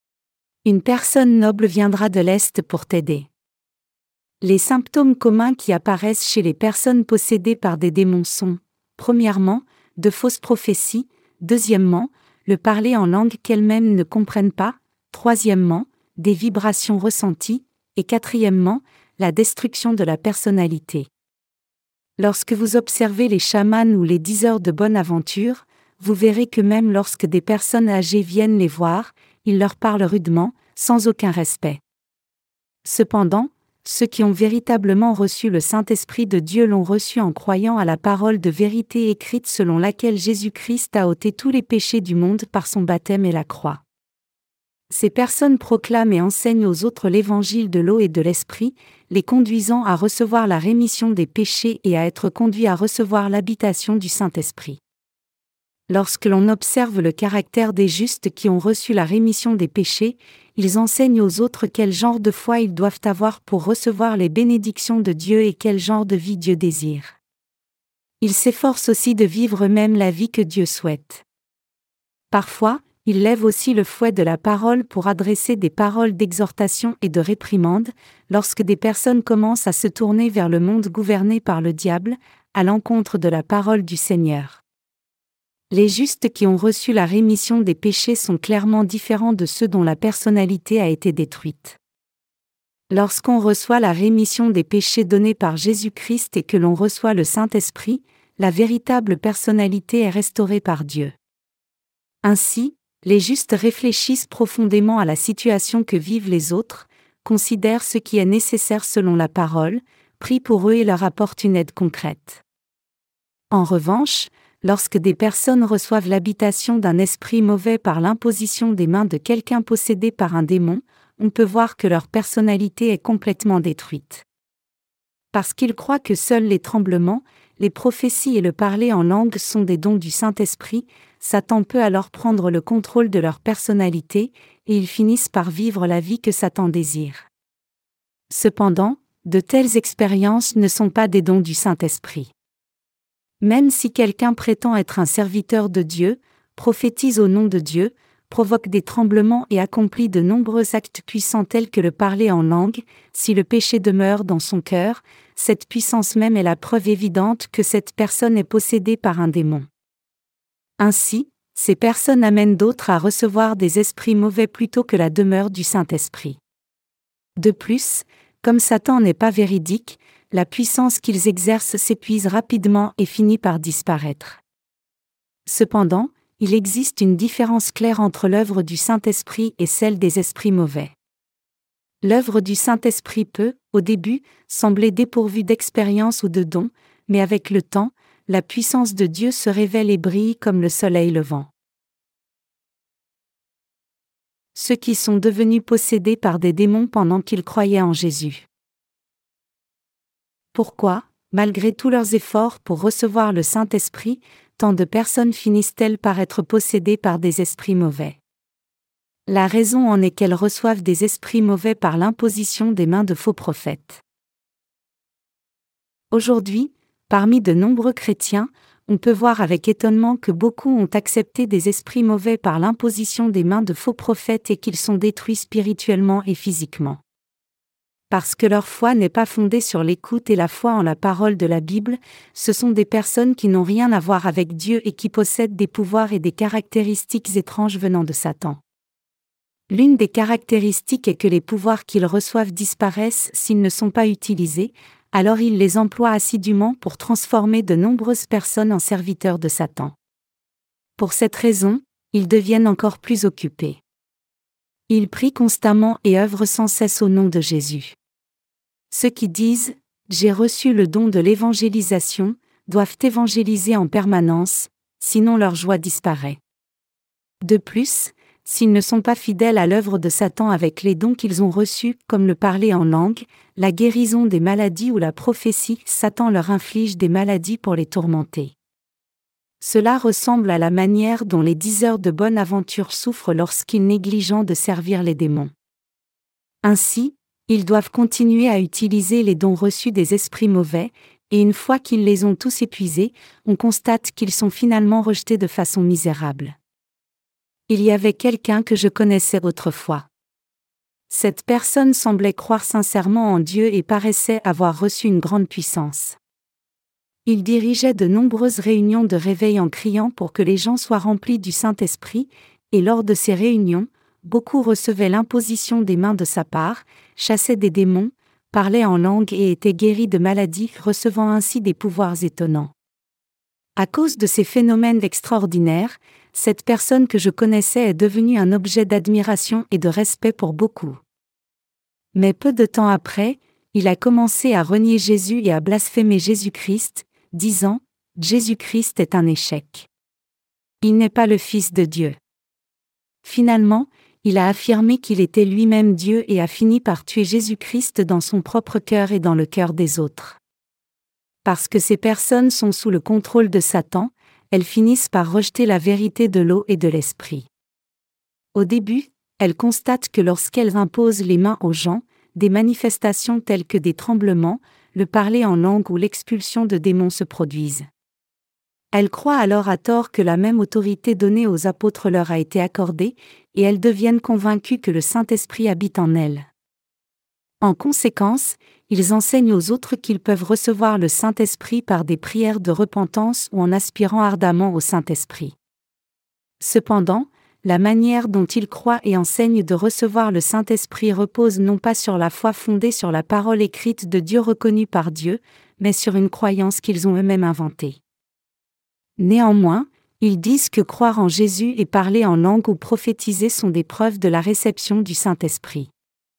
Une personne noble viendra de l'Est pour t'aider. Les symptômes communs qui apparaissent chez les personnes possédées par des démons sont, premièrement, de fausses prophéties, deuxièmement, le parler en langue qu'elles-mêmes ne comprennent pas, troisièmement, des vibrations ressenties, et quatrièmement, la destruction de la personnalité. Lorsque vous observez les chamans ou les diseurs de bonne aventure, vous verrez que même lorsque des personnes âgées viennent les voir, ils leur parlent rudement, sans aucun respect. Cependant, ceux qui ont véritablement reçu le Saint-Esprit de Dieu l'ont reçu en croyant à la parole de vérité écrite selon laquelle Jésus-Christ a ôté tous les péchés du monde par son baptême et la croix. Ces personnes proclament et enseignent aux autres l'évangile de l'eau et de l'esprit, les conduisant à recevoir la rémission des péchés et à être conduits à recevoir l'habitation du Saint-Esprit. Lorsque l'on observe le caractère des justes qui ont reçu la rémission des péchés, ils enseignent aux autres quel genre de foi ils doivent avoir pour recevoir les bénédictions de Dieu et quel genre de vie Dieu désire. Ils s'efforcent aussi de vivre eux-mêmes la vie que Dieu souhaite. Parfois, ils lèvent aussi le fouet de la parole pour adresser des paroles d'exhortation et de réprimande, lorsque des personnes commencent à se tourner vers le monde gouverné par le diable, à l'encontre de la parole du Seigneur. Les justes qui ont reçu la rémission des péchés sont clairement différents de ceux dont la personnalité a été détruite. Lorsqu'on reçoit la rémission des péchés donnée par Jésus-Christ et que l'on reçoit le Saint-Esprit, la véritable personnalité est restaurée par Dieu. Ainsi, les justes réfléchissent profondément à la situation que vivent les autres, considèrent ce qui est nécessaire selon la parole, prient pour eux et leur apportent une aide concrète. En revanche, lorsque des personnes reçoivent l'habitation d'un esprit mauvais par l'imposition des mains de quelqu'un possédé par un démon, on peut voir que leur personnalité est complètement détruite. Parce qu'ils croient que seuls les tremblements, les prophéties et le parler en langue sont des dons du Saint-Esprit, Satan peut alors prendre le contrôle de leur personnalité, et ils finissent par vivre la vie que Satan désire. Cependant, de telles expériences ne sont pas des dons du Saint-Esprit. Même si quelqu'un prétend être un serviteur de Dieu, prophétise au nom de Dieu, provoque des tremblements et accomplit de nombreux actes puissants tels que le parler en langue, si le péché demeure dans son cœur, cette puissance même est la preuve évidente que cette personne est possédée par un démon. Ainsi, ces personnes amènent d'autres à recevoir des esprits mauvais plutôt que la demeure du Saint-Esprit. De plus, comme Satan n'est pas véridique, la puissance qu'ils exercent s'épuise rapidement et finit par disparaître. Cependant, il existe une différence claire entre l'œuvre du Saint-Esprit et celle des esprits mauvais. L'œuvre du Saint-Esprit peut, au début, sembler dépourvue d'expérience ou de dons, mais avec le temps, la puissance de Dieu se révèle et brille comme le soleil levant. Ceux qui sont devenus possédés par des démons pendant qu'ils croyaient en Jésus. Pourquoi, malgré tous leurs efforts pour recevoir le Saint-Esprit, tant de personnes finissent-elles par être possédées par des esprits mauvais? La raison en est qu'elles reçoivent des esprits mauvais par l'imposition des mains de faux prophètes. Aujourd'hui, parmi de nombreux chrétiens, on peut voir avec étonnement que beaucoup ont accepté des esprits mauvais par l'imposition des mains de faux prophètes et qu'ils sont détruits spirituellement et physiquement. Parce que leur foi n'est pas fondée sur l'écoute et la foi en la parole de la Bible, ce sont des personnes qui n'ont rien à voir avec Dieu et qui possèdent des pouvoirs et des caractéristiques étranges venant de Satan. L'une des caractéristiques est que les pouvoirs qu'ils reçoivent disparaissent s'ils ne sont pas utilisés, alors ils les emploient assidûment pour transformer de nombreuses personnes en serviteurs de Satan. Pour cette raison, ils deviennent encore plus occupés. Ils prient constamment et œuvrent sans cesse au nom de Jésus. Ceux qui disent « J'ai reçu le don de l'évangélisation » doivent évangéliser en permanence, sinon leur joie disparaît. De plus, s'ils ne sont pas fidèles à l'œuvre de Satan avec les dons qu'ils ont reçus, comme le parler en langue, la guérison des maladies ou la prophétie, Satan leur inflige des maladies pour les tourmenter. Cela ressemble à la manière dont les diseurs de bonne aventure souffrent lorsqu'ils négligent de servir les démons. Ainsi, ils doivent continuer à utiliser les dons reçus des esprits mauvais, et une fois qu'ils les ont tous épuisés, on constate qu'ils sont finalement rejetés de façon misérable. Il y avait quelqu'un que je connaissais autrefois. Cette personne semblait croire sincèrement en Dieu et paraissait avoir reçu une grande puissance. Il dirigeait de nombreuses réunions de réveil en criant pour que les gens soient remplis du Saint-Esprit, et lors de ces réunions, beaucoup recevaient l'imposition des mains de sa part, chassaient des démons, parlaient en langue et étaient guéris de maladies, recevant ainsi des pouvoirs étonnants. À cause de ces phénomènes extraordinaires, cette personne que je connaissais est devenue un objet d'admiration et de respect pour beaucoup. Mais peu de temps après, il a commencé à renier Jésus et à blasphémer Jésus-Christ, disant « Jésus-Christ est un échec. Il n'est pas le Fils de Dieu. » Finalement, il a affirmé qu'il était lui-même Dieu et a fini par tuer Jésus-Christ dans son propre cœur et dans le cœur des autres. Parce que ces personnes sont sous le contrôle de Satan, elles finissent par rejeter la vérité de l'eau et de l'esprit. Au début, elles constatent que lorsqu'elles imposent les mains aux gens, des manifestations telles que des tremblements, le parler en langue ou l'expulsion de démons se produisent. Elles croient alors à tort que la même autorité donnée aux apôtres leur a été accordée, et elles deviennent convaincues que le Saint-Esprit habite en elles. En conséquence, ils enseignent aux autres qu'ils peuvent recevoir le Saint-Esprit par des prières de repentance ou en aspirant ardemment au Saint-Esprit. Cependant, la manière dont ils croient et enseignent de recevoir le Saint-Esprit repose non pas sur la foi fondée sur la parole écrite de Dieu reconnue par Dieu, mais sur une croyance qu'ils ont eux-mêmes inventée. Néanmoins, ils disent que croire en Jésus et parler en langue ou prophétiser sont des preuves de la réception du Saint-Esprit.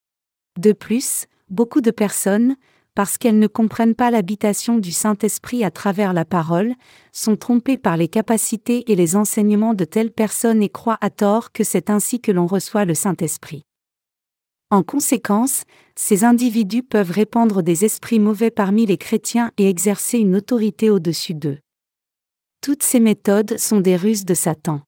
De plus, beaucoup de personnes, parce qu'elles ne comprennent pas l'habitation du Saint-Esprit à travers la parole, sont trompées par les capacités et les enseignements de telles personnes et croient à tort que c'est ainsi que l'on reçoit le Saint-Esprit. En conséquence, ces individus peuvent répandre des esprits mauvais parmi les chrétiens et exercer une autorité au-dessus d'eux. Toutes ces méthodes sont des ruses de Satan.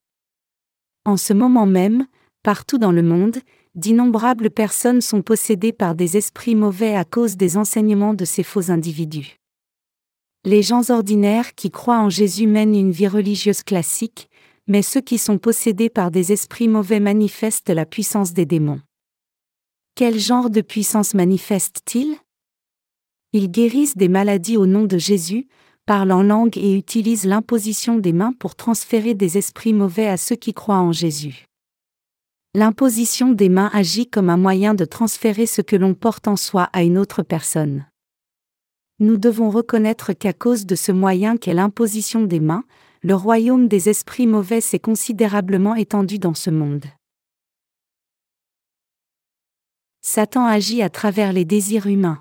En ce moment même, partout dans le monde, d'innombrables personnes sont possédées par des esprits mauvais à cause des enseignements de ces faux individus. Les gens ordinaires qui croient en Jésus mènent une vie religieuse classique, mais ceux qui sont possédés par des esprits mauvais manifestent la puissance des démons. Quel genre de puissance manifestent-ils ? Ils guérissent des maladies au nom de Jésus, parlent en langue et utilisent l'imposition des mains pour transférer des esprits mauvais à ceux qui croient en Jésus. L'imposition des mains agit comme un moyen de transférer ce que l'on porte en soi à une autre personne. Nous devons reconnaître qu'à cause de ce moyen qu'est l'imposition des mains, le royaume des esprits mauvais s'est considérablement étendu dans ce monde. Satan agit à travers les désirs humains.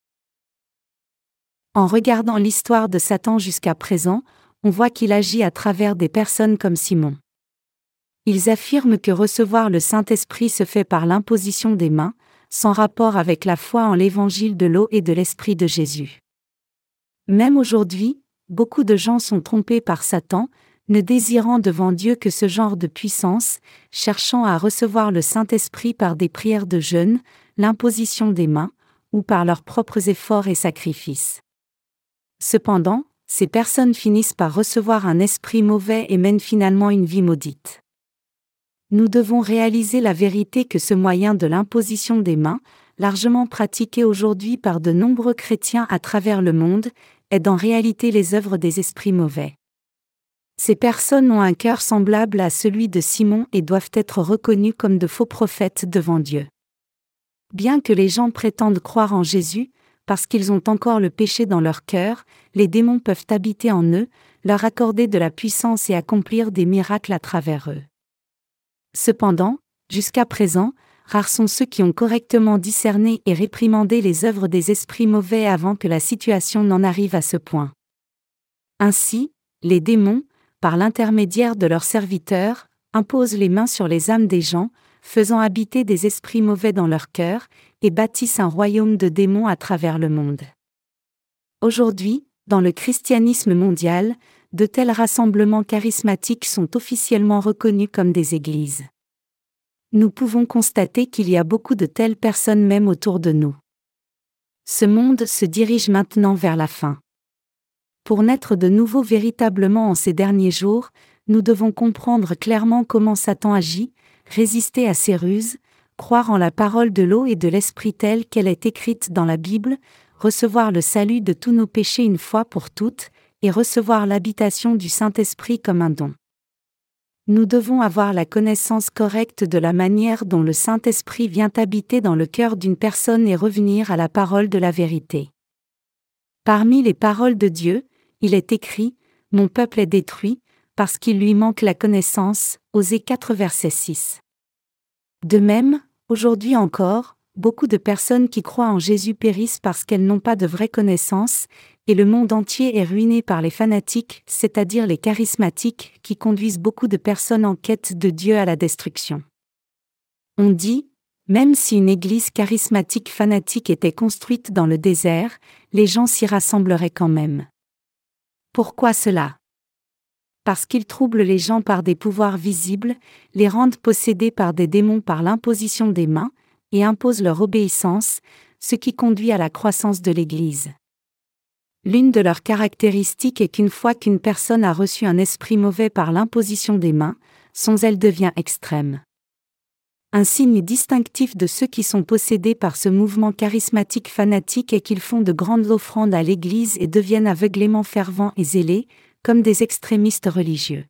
En regardant l'histoire de Satan jusqu'à présent, on voit qu'il agit à travers des personnes comme Simon. Ils affirment que recevoir le Saint-Esprit se fait par l'imposition des mains, sans rapport avec la foi en l'évangile de l'eau et de l'Esprit de Jésus. Même aujourd'hui, beaucoup de gens sont trompés par Satan, ne désirant devant Dieu que ce genre de puissance, cherchant à recevoir le Saint-Esprit par des prières de jeûne, l'imposition des mains, ou par leurs propres efforts et sacrifices. Cependant, ces personnes finissent par recevoir un esprit mauvais et mènent finalement une vie maudite. Nous devons réaliser la vérité que ce moyen de l'imposition des mains, largement pratiqué aujourd'hui par de nombreux chrétiens à travers le monde, est en réalité les œuvres des esprits mauvais. Ces personnes ont un cœur semblable à celui de Simon et doivent être reconnues comme de faux prophètes devant Dieu. Bien que les gens prétendent croire en Jésus, parce qu'ils ont encore le péché dans leur cœur, les démons peuvent habiter en eux, leur accorder de la puissance et accomplir des miracles à travers eux. Cependant, jusqu'à présent, rares sont ceux qui ont correctement discerné et réprimandé les œuvres des esprits mauvais avant que la situation n'en arrive à ce point. Ainsi, les démons, par l'intermédiaire de leurs serviteurs, imposent les mains sur les âmes des gens, faisant habiter des esprits mauvais dans leur cœur, et bâtissent un royaume de démons à travers le monde. Aujourd'hui, dans le christianisme mondial, de tels rassemblements charismatiques sont officiellement reconnus comme des églises. Nous pouvons constater qu'il y a beaucoup de telles personnes même autour de nous. Ce monde se dirige maintenant vers la fin. Pour naître de nouveau véritablement en ces derniers jours, nous devons comprendre clairement comment Satan agit, résister à ses ruses, croire en la parole de l'eau et de l'esprit telle qu'elle est écrite dans la Bible, recevoir le salut de tous nos péchés une fois pour toutes, et recevoir l'habitation du Saint-Esprit comme un don. Nous devons avoir la connaissance correcte de la manière dont le Saint-Esprit vient habiter dans le cœur d'une personne et revenir à la parole de la vérité. Parmi les paroles de Dieu, il est écrit « Mon peuple est détruit, parce qu'il lui manque la connaissance » Osée quatre verset six. De même, aujourd'hui encore, beaucoup de personnes qui croient en Jésus périssent parce qu'elles n'ont pas de vraie connaissance, et le monde entier est ruiné par les fanatiques, c'est-à-dire les charismatiques, qui conduisent beaucoup de personnes en quête de Dieu à la destruction. On dit, même si une église charismatique fanatique était construite dans le désert, les gens s'y rassembleraient quand même. Pourquoi cela ? Parce qu'ils troublent les gens par des pouvoirs visibles, les rendent possédés par des démons par l'imposition des mains, et imposent leur obéissance, ce qui conduit à la croissance de l'Église. L'une de leurs caractéristiques est qu'une fois qu'une personne a reçu un esprit mauvais par l'imposition des mains, son zèle devient extrême. Un signe distinctif de ceux qui sont possédés par ce mouvement charismatique fanatique est qu'ils font de grandes offrandes à l'Église et deviennent aveuglément fervents et zélés, comme des extrémistes religieux.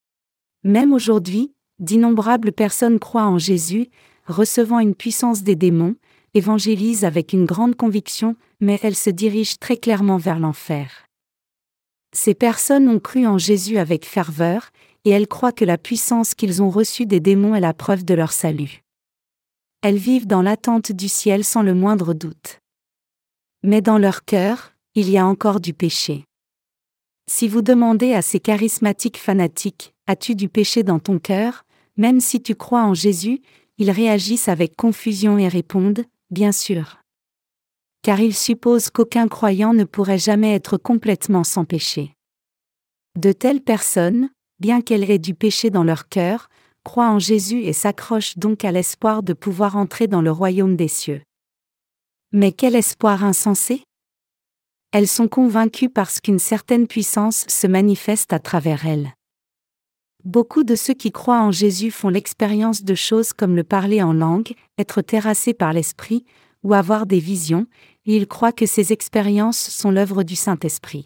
Même aujourd'hui, d'innombrables personnes croient en Jésus, recevant une puissance des démons, évangélisent avec une grande conviction, mais elles se dirigent très clairement vers l'enfer. Ces personnes ont cru en Jésus avec ferveur, et elles croient que la puissance qu'ils ont reçue des démons est la preuve de leur salut. Elles vivent dans l'attente du ciel sans le moindre doute. Mais dans leur cœur, il y a encore du péché. Si vous demandez à ces charismatiques fanatiques, « As-tu du péché dans ton cœur ?» Même si tu crois en Jésus, ils réagissent avec confusion et répondent « Bien sûr ». Car ils supposent qu'aucun croyant ne pourrait jamais être complètement sans péché. De telles personnes, bien qu'elles aient du péché dans leur cœur, croient en Jésus et s'accrochent donc à l'espoir de pouvoir entrer dans le royaume des cieux. Mais quel espoir insensé ! Elles sont convaincues parce qu'une certaine puissance se manifeste à travers elles. Beaucoup de ceux qui croient en Jésus font l'expérience de choses comme le parler en langue, être terrassés par l'esprit, ou avoir des visions, et ils croient que ces expériences sont l'œuvre du Saint-Esprit.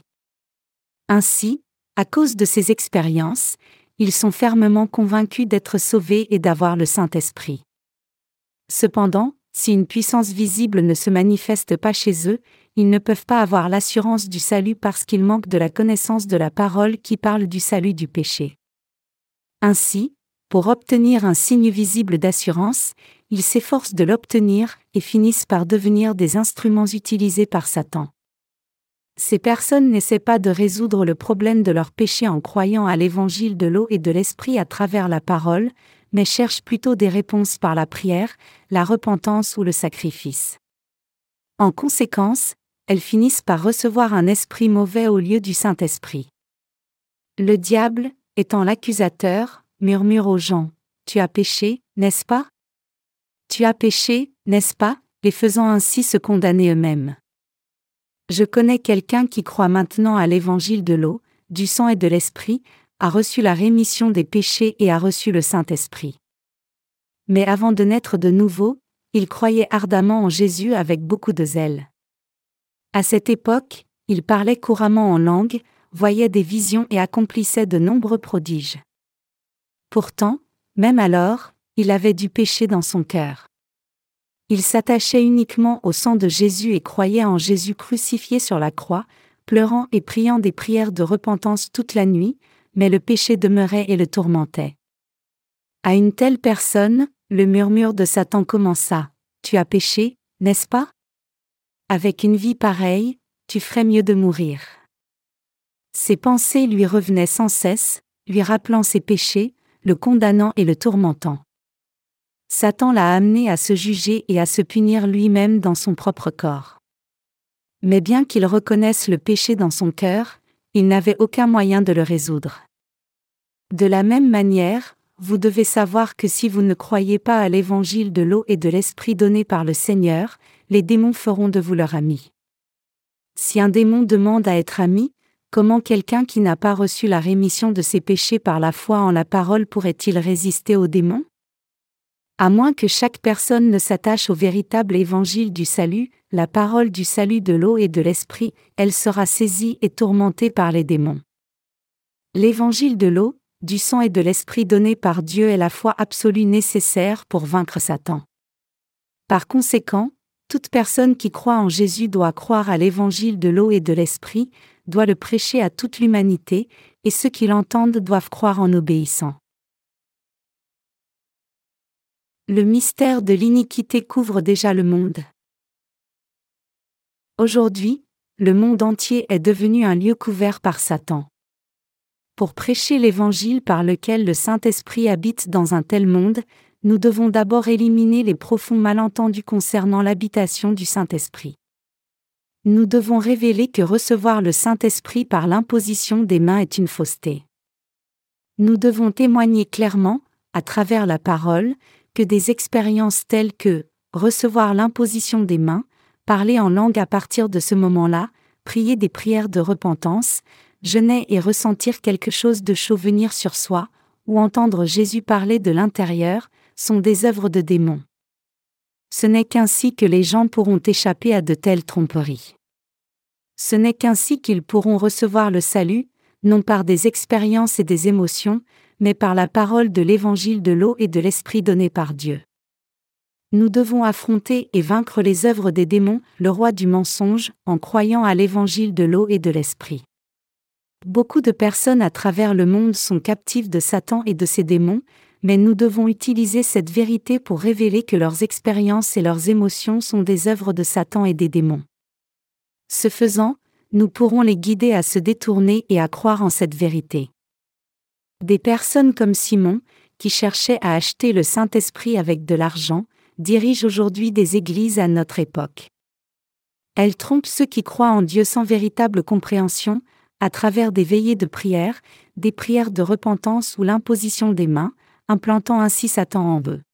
Ainsi, à cause de ces expériences, ils sont fermement convaincus d'être sauvés et d'avoir le Saint-Esprit. Cependant, si une puissance visible ne se manifeste pas chez eux, ils ne peuvent pas avoir l'assurance du salut parce qu'ils manquent de la connaissance de la parole qui parle du salut du péché. Ainsi, pour obtenir un signe visible d'assurance, ils s'efforcent de l'obtenir et finissent par devenir des instruments utilisés par Satan. Ces personnes n'essaient pas de résoudre le problème de leur péché en croyant à l'évangile de l'eau et de l'esprit à travers la parole, mais cherchent plutôt des réponses par la prière, la repentance ou le sacrifice. En conséquence, elles finissent par recevoir un esprit mauvais au lieu du Saint-Esprit. Le diable, étant l'accusateur, murmure aux gens « Tu as péché, n'est-ce pas ? Tu as péché, n'est-ce pas ?» les faisant ainsi se condamner eux-mêmes. Je connais quelqu'un qui croit maintenant à l'évangile de l'eau, du sang et de l'esprit, a reçu la rémission des péchés et a reçu le Saint-Esprit. Mais avant de naître de nouveau, il croyait ardemment en Jésus avec beaucoup de zèle. À cette époque, il parlait couramment en langue, voyait des visions et accomplissait de nombreux prodiges. Pourtant, même alors, il avait du péché dans son cœur. Il s'attachait uniquement au sang de Jésus et croyait en Jésus crucifié sur la croix, pleurant et priant des prières de repentance toute la nuit, mais le péché demeurait et le tourmentait. À une telle personne, le murmure de Satan commença. « Tu as péché, n'est-ce pas ? Avec une vie pareille, tu ferais mieux de mourir. » Ces pensées lui revenaient sans cesse, lui rappelant ses péchés, le condamnant et le tourmentant. Satan l'a amené à se juger et à se punir lui-même dans son propre corps. Mais bien qu'il reconnaisse le péché dans son cœur, il n'avait aucun moyen de le résoudre. De la même manière, vous devez savoir que si vous ne croyez pas à l'évangile de l'eau et de l'esprit donné par le Seigneur, les démons feront de vous leur ami. Si un démon demande à être ami, comment quelqu'un qui n'a pas reçu la rémission de ses péchés par la foi en la parole pourrait-il résister aux démons ? À moins que chaque personne ne s'attache au véritable évangile du salut, la parole du salut de l'eau et de l'esprit, elle sera saisie et tourmentée par les démons. L'évangile de l'eau, du sang et de l'esprit donné par Dieu est la foi absolue nécessaire pour vaincre Satan. Par conséquent, toute personne qui croit en Jésus doit croire à l'évangile de l'eau et de l'esprit, doit le prêcher à toute l'humanité, et ceux qui l'entendent doivent croire en obéissant. Le mystère de l'iniquité couvre déjà le monde. Aujourd'hui, le monde entier est devenu un lieu couvert par Satan. Pour prêcher l'évangile par lequel le Saint-Esprit habite dans un tel monde, nous devons d'abord éliminer les profonds malentendus concernant l'habitation du Saint-Esprit. Nous devons révéler que recevoir le Saint-Esprit par l'imposition des mains est une fausseté. Nous devons témoigner clairement, à travers la parole, que des expériences telles que recevoir l'imposition des mains, parler en langue à partir de ce moment-là, prier des prières de repentance, jeûner et ressentir quelque chose de chaud venir sur soi, ou entendre Jésus parler de l'intérieur, sont des œuvres de démons. Ce n'est qu'ainsi que les gens pourront échapper à de telles tromperies. Ce n'est qu'ainsi qu'ils pourront recevoir le salut, non par des expériences et des émotions, mais par la parole de l'évangile de l'eau et de l'esprit donné par Dieu. Nous devons affronter et vaincre les œuvres des démons, le roi du mensonge, en croyant à l'évangile de l'eau et de l'esprit. Beaucoup de personnes à travers le monde sont captives de Satan et de ses démons, mais nous devons utiliser cette vérité pour révéler que leurs expériences et leurs émotions sont des œuvres de Satan et des démons. Ce faisant, nous pourrons les guider à se détourner et à croire en cette vérité. Des personnes comme Simon, qui cherchaient à acheter le Saint-Esprit avec de l'argent, dirigent aujourd'hui des églises à notre époque. Elles trompent ceux qui croient en Dieu sans véritable compréhension, à travers des veillées de prière, des prières de repentance ou l'imposition des mains, implantant ainsi Satan en eux.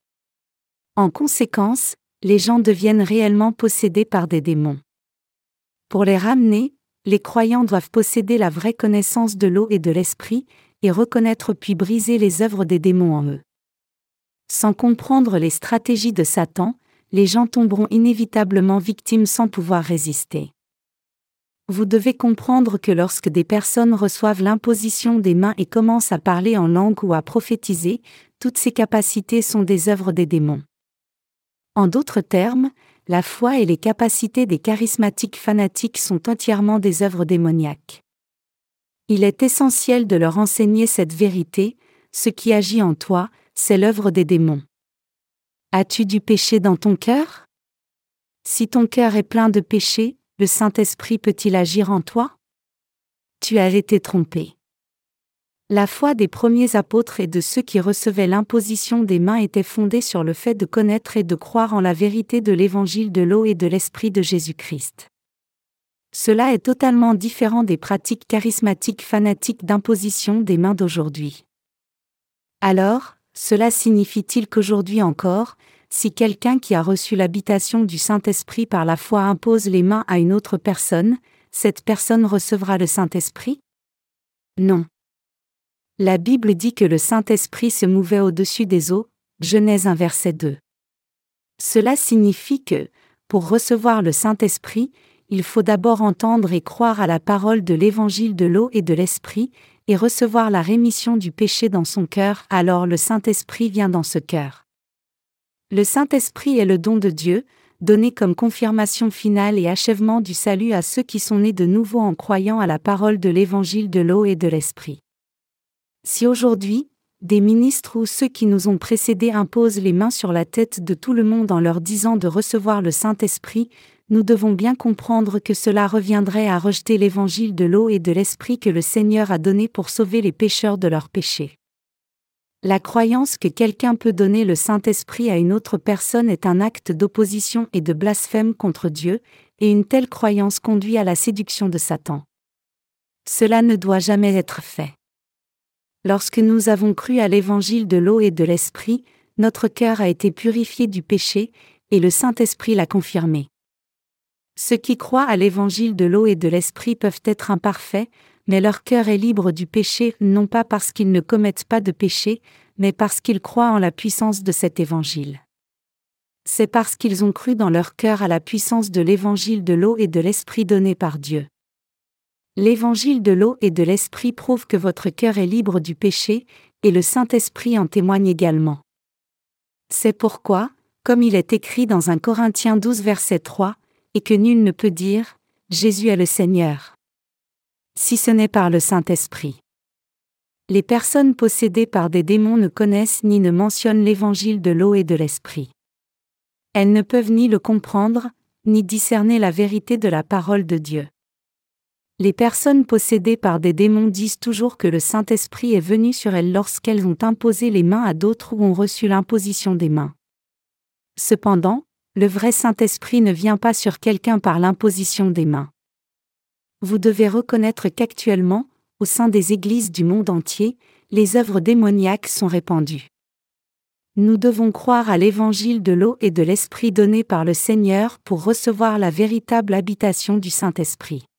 En conséquence, les gens deviennent réellement possédés par des démons. Pour les ramener, les croyants doivent posséder la vraie connaissance de l'eau et de l'esprit, et reconnaître puis briser les œuvres des démons en eux. Sans comprendre les stratégies de Satan, les gens tomberont inévitablement victimes sans pouvoir résister. Vous devez comprendre que lorsque des personnes reçoivent l'imposition des mains et commencent à parler en langue ou à prophétiser, toutes ces capacités sont des œuvres des démons. En d'autres termes, la foi et les capacités des charismatiques fanatiques sont entièrement des œuvres démoniaques. Il est essentiel de leur enseigner cette vérité, ce qui agit en toi, c'est l'œuvre des démons. As-tu du péché dans ton cœur ? Si ton cœur est plein de péché, le Saint-Esprit peut-il agir en toi ? Tu as été trompé. La foi des premiers apôtres et de ceux qui recevaient l'imposition des mains était fondée sur le fait de connaître et de croire en la vérité de l'évangile de l'eau et de l'esprit de Jésus-Christ. Cela est totalement différent des pratiques charismatiques fanatiques d'imposition des mains d'aujourd'hui. Alors, cela signifie-t-il qu'aujourd'hui encore, si quelqu'un qui a reçu l'habitation du Saint-Esprit par la foi impose les mains à une autre personne, cette personne recevra le Saint-Esprit ? Non. La Bible dit que le Saint-Esprit se mouvait au-dessus des eaux, Genèse un verset deux. Cela signifie que, pour recevoir le Saint-Esprit, il faut d'abord entendre et croire à la parole de l'évangile de l'eau et de l'esprit, et recevoir la rémission du péché dans son cœur, alors le Saint-Esprit vient dans ce cœur. Le Saint-Esprit est le don de Dieu, donné comme confirmation finale et achèvement du salut à ceux qui sont nés de nouveau en croyant à la parole de l'évangile de l'eau et de l'esprit. Si aujourd'hui, des ministres ou ceux qui nous ont précédés imposent les mains sur la tête de tout le monde en leur disant de recevoir le Saint-Esprit, nous devons bien comprendre que cela reviendrait à rejeter l'évangile de l'eau et de l'Esprit que le Seigneur a donné pour sauver les pécheurs de leurs péchés. La croyance que quelqu'un peut donner le Saint-Esprit à une autre personne est un acte d'opposition et de blasphème contre Dieu, et une telle croyance conduit à la séduction de Satan. Cela ne doit jamais être fait. Lorsque nous avons cru à l'évangile de l'eau et de l'Esprit, notre cœur a été purifié du péché, et le Saint-Esprit l'a confirmé. Ceux qui croient à l'évangile de l'eau et de l'Esprit peuvent être imparfaits, mais leur cœur est libre du péché, non pas parce qu'ils ne commettent pas de péché, mais parce qu'ils croient en la puissance de cet évangile. C'est parce qu'ils ont cru dans leur cœur à la puissance de l'évangile de l'eau et de l'Esprit donné par Dieu. L'évangile de l'eau et de l'Esprit prouve que votre cœur est libre du péché, et le Saint-Esprit en témoigne également. C'est pourquoi, comme il est écrit dans un Corinthiens douze verset trois, et que nul ne peut dire « Jésus est le Seigneur », si ce n'est par le Saint-Esprit. Les personnes possédées par des démons ne connaissent ni ne mentionnent l'évangile de l'eau et de l'Esprit. Elles ne peuvent ni le comprendre, ni discerner la vérité de la parole de Dieu. Les personnes possédées par des démons disent toujours que le Saint-Esprit est venu sur elles lorsqu'elles ont imposé les mains à d'autres ou ont reçu l'imposition des mains. Cependant, le vrai Saint-Esprit ne vient pas sur quelqu'un par l'imposition des mains. Vous devez reconnaître qu'actuellement, au sein des églises du monde entier, les œuvres démoniaques sont répandues. Nous devons croire à l'évangile de l'eau et de l'Esprit donné par le Seigneur pour recevoir la véritable habitation du Saint-Esprit.